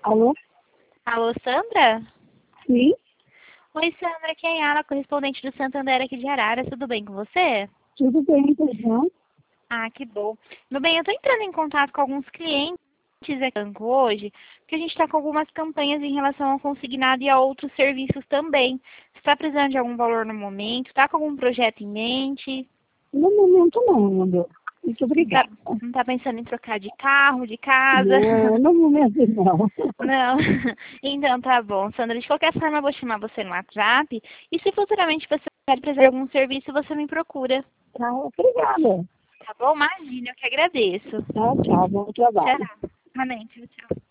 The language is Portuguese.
Alô? Alô, Sandra? Sim? Oi, Sandra, aqui é a Yara, correspondente do Santander aqui de Araras. Tudo bem com você? Tudo bem, Pedrão? Ah, que bom. Meu bem, eu estou entrando em contato com alguns clientes aqui no banco hoje, porque a gente está com algumas campanhas em relação ao consignado e a outros serviços também. Você está precisando de algum valor no momento? Está com algum projeto em mente? No momento não, meu Deus. Muito Não está obrigada. não tá pensando em trocar de carro, de casa? Não, no momento não. Não. Então tá bom, Sandra. De qualquer forma, eu vou chamar você no WhatsApp. E se futuramente você precisar de algum serviço, você me procura. Tá, obrigada. Tá bom? Imagina, eu que agradeço. Tchau, tchau. Bom trabalho. Tchau. Amém. Tchau, tchau.